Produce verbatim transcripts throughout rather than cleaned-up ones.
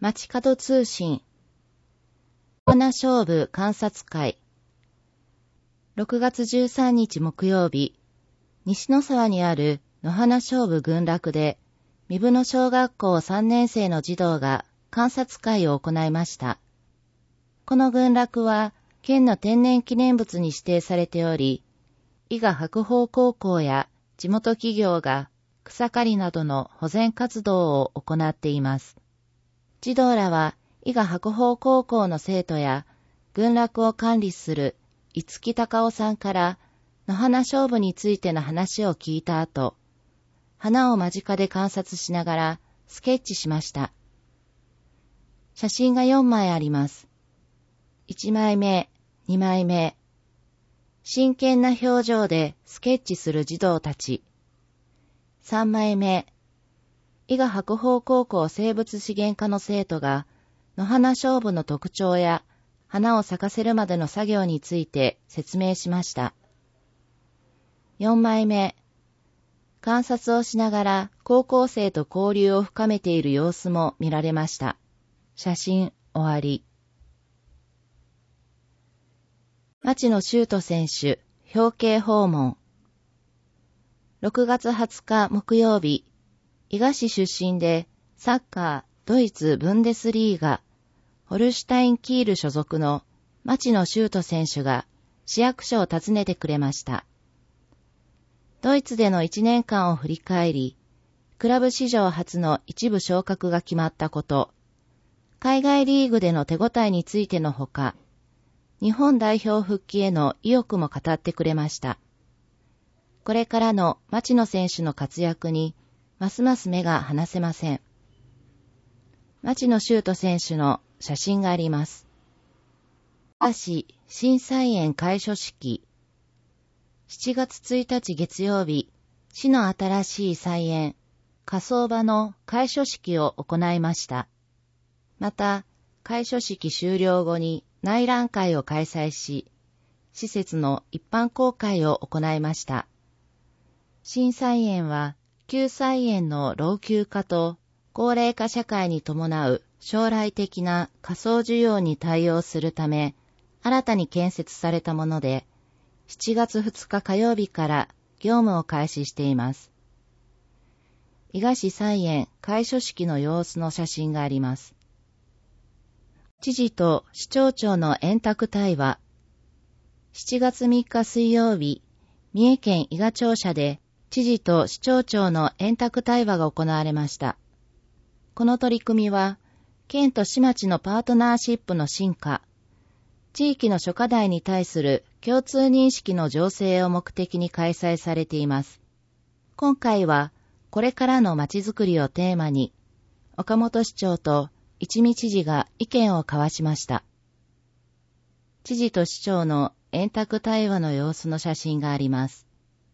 街角通信野花菖蒲観察会ろくがつじゅうさんにち木曜日、西野沢にある野花菖蒲群落で壬生野小学校さんねん生の児童が観察会を行いました。この群落は県の天然記念物に指定されており、伊賀白鳳高校や地元企業が草刈りなどの保全活動を行っています。児童らは伊賀白鳳高校の生徒や群落を管理する五木隆夫さんから野花菖蒲についての話を聞いた後、花を間近で観察しながらスケッチしました。写真がよんまいあります。いちまいめ、にまいめ。真剣な表情でスケッチする児童たち。さんまいめ。伊賀白鳳高校生物資源科の生徒が野花菖蒲の特徴や花を咲かせるまでの作業について説明しました。よんまいめ。観察をしながら高校生と交流を深めている様子も見られました。写真終わり。町野修斗選手、表敬訪問。ろくがつはつか木曜日、伊賀市出身でサッカードイツブンデスリーガ、ホルシュタインキール所属の町野修斗選手が市役所を訪ねてくれました。ドイツでのいちねんかんを振り返り、クラブ史上初の一部昇格が決まったこと、海外リーグでの手応えについてのほか、日本代表復帰への意欲も語ってくれました。これからの町野選手の活躍に、ますます目が離せません。町野修斗選手の写真があります。伊賀市新菜園開所式。しちがつついたち月曜日、市の新しい菜園、火葬場の開所式を行いました。また、開所式終了後に内覧会を開催し、施設の一般公開を行いました。新菜園は、旧菜園の老朽化と高齢化社会に伴う将来的な火葬需要に対応するため、新たに建設されたもので、しちがつふつか火曜日から業務を開始しています。伊賀市菜園開所式の様子の写真があります。知事と市町長の円卓対話。しちがつみっか水曜日、三重県伊賀庁舎で知事と市町長の円卓対話が行われました。この取り組みは、県と市町のパートナーシップの深化、地域の諸課題に対する共通認識の醸成を目的に開催されています。今回は、これからのまちづくりをテーマに、岡本市長と一見知事が意見を交わしました。知事と市長の円卓対話の様子の写真があります。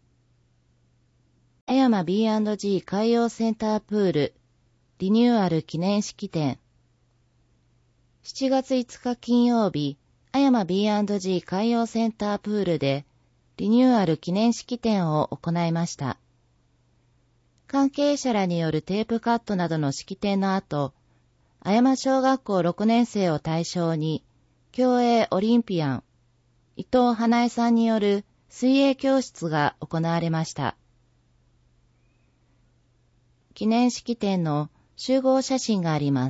葉山 ビーアンドジー 海洋センタープールリニューアル記念式典。しちがついつか金曜日、葉山 ビーアンドジー 海洋センタープールでリニューアル記念式典を行いました。関係者らによるテープカットなどの式典の後、葉山小学校ろくねん生を対象に、競泳オリンピアン、伊藤花江さんによる水泳教室が行われました。記念式典の集合写真があります。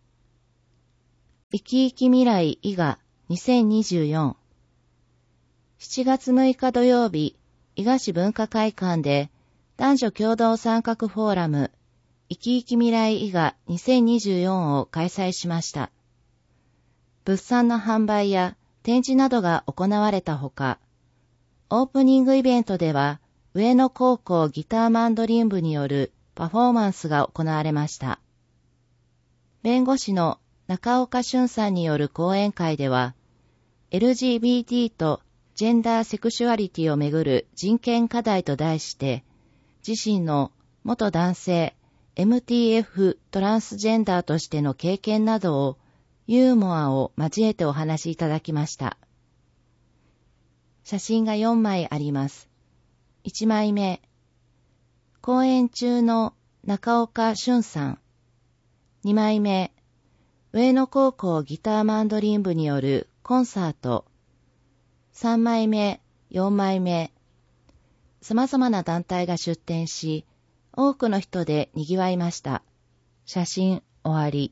いきいき未来伊賀にせんにじゅうよん。しちがつむいか土曜日、伊賀市文化会館で男女共同参画フォーラムいきいき未来伊賀にせんにじゅうよんを開催しました。物産の販売や展示などが行われたほか、オープニングイベントでは上野高校ギターマンドリン部によるパフォーマンスが行われました。弁護士の中岡俊さんによる講演会では、エルジービーティー とジェンダーセクシュアリティをめぐる人権課題と題して、自身の元男性 エムティーエフ トランスジェンダーとしての経験などをユーモアを交えてお話しいただきました。写真がよんまいあります。いちまいめ、講演中の中岡俊さん。にまいめ、 上野高校ギターマンドリン部によるコンサート。さんまいめ、よんまいめ。様々な団体が出展し、多くの人で賑わいました。写真終わり。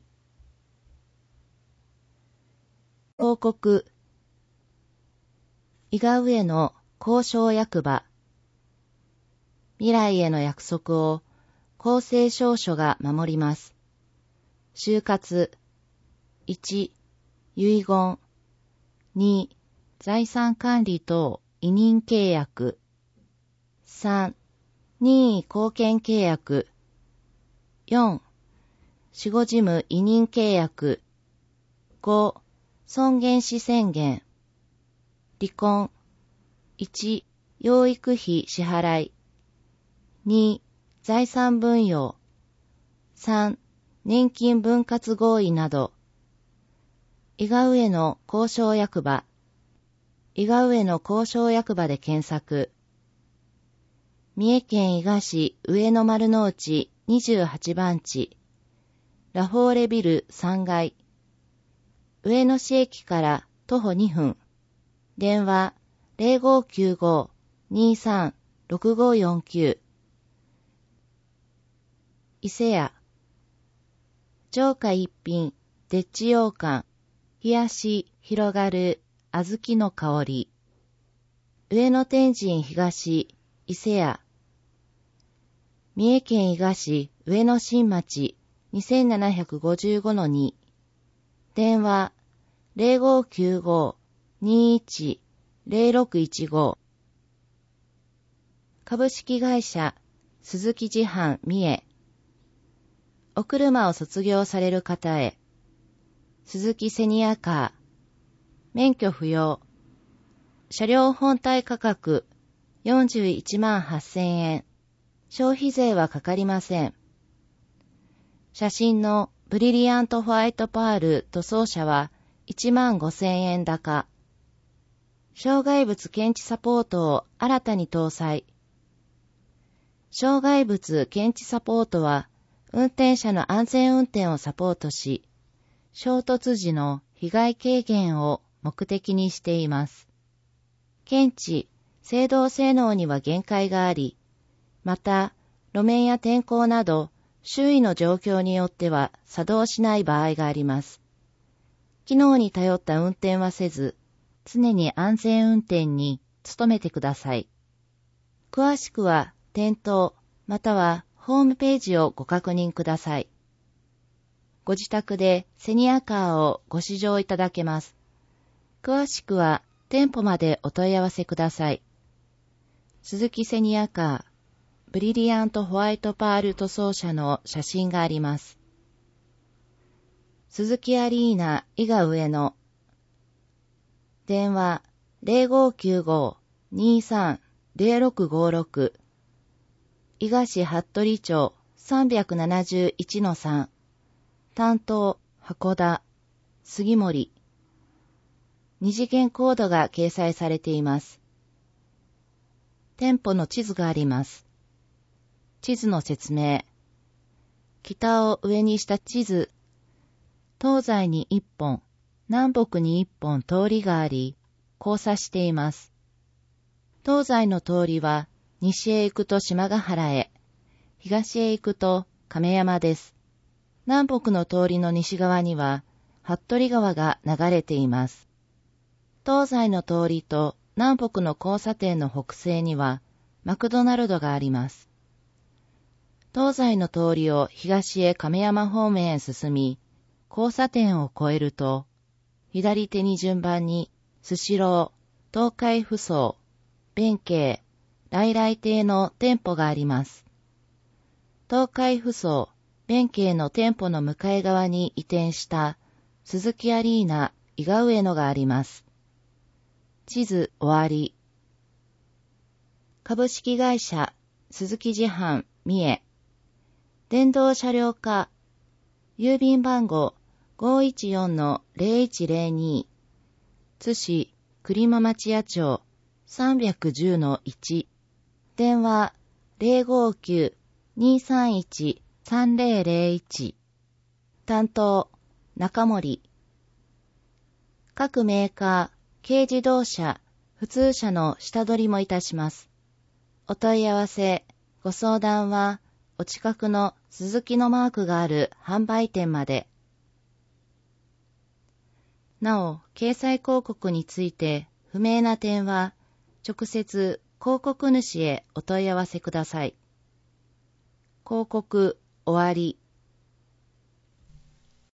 広告。伊賀上野交渉役場。未来への約束を公正証書が守ります。就活。いち、遺言。に、財産管理等委任契約。さん、任意貢献契約。よん、守護事務委任契約。ご、尊厳死宣言。離婚。いち、養育費支払い。に、財産分与。さん、年金分割合意など。伊賀上野交渉役場。伊賀上野交渉役場で検索。三重県伊賀市上野丸の内にじゅうはちばん地。ラフォーレビルさんがい。上野市駅から徒歩にふん。電話 ゼロごきゅうご にさん ろくごよんきゅう。伊勢屋。上下一品、でっち羊羹。冷やし広がる小豆の香り。上野天神東伊勢屋。三重県伊賀市上野新町にせんななひゃくごじゅうごのに。電話 ゼロごきゅうご にいち ゼロろくいちご。株式会社鈴木自販三重。お車を卒業される方へ。鈴木セニアカー。免許不要。車両本体価格よんじゅういちまんはっせんえん。消費税はかかりません。写真のブリリアントホワイトパール塗装車はいちまんごせんえん高。障害物検知サポートを新たに搭載。障害物検知サポートは運転者の安全運転をサポートし、衝突時の被害軽減を目的にしています。検知、制動性能には限界があり、また、路面や天候など、周囲の状況によっては作動しない場合があります。機能に頼った運転はせず、常に安全運転に努めてください。詳しくは、店頭、またはホームページをご確認ください。ご自宅でセニアカーをご試乗いただけます。詳しくは、店舗までお問い合わせください。鈴木セニアカー。ブリリアントホワイトパール塗装車の写真があります。鈴木アリーナ伊賀上野。電話 ゼロごきゅうご にさん ゼロろくごろく。伊賀市服部町 さんびゃくななじゅういちのさん。担当函田杉森。二次元コードが掲載されています。店舗の地図があります。地図の説明。北を上にした地図。東西に一本、南北に一本通りがあり、交差しています。東西の通りは西へ行くと島ヶ原へ、東へ行くと亀山です。南北の通りの西側には服部川が流れています。東西の通りと南北の交差点の北西にはマクドナルドがあります。東西の通りを東へ亀山方面へ進み、交差点を越えると、左手に順番にスシロー、東海扶桑、弁慶、来来亭の店舗があります。東海扶桑、弁慶の店舗の向かい側に移転した鈴木アリーナ伊賀上野があります。地図終わり。株式会社鈴木自販三重。電動車両課。郵便番号 ごいちよんのゼロいちゼロに。津市栗間町屋町 さんいちのいち。電話 ゼロごきゅう にさんいち さんゼロゼロいち。担当中森。各メーカー、軽自動車、普通車の下取りもいたします。お問い合わせ、ご相談は、お近くのスズキのマークがある販売店まで。なお、掲載広告について不明な点は、直接広告主へお問い合わせください。広告終わり。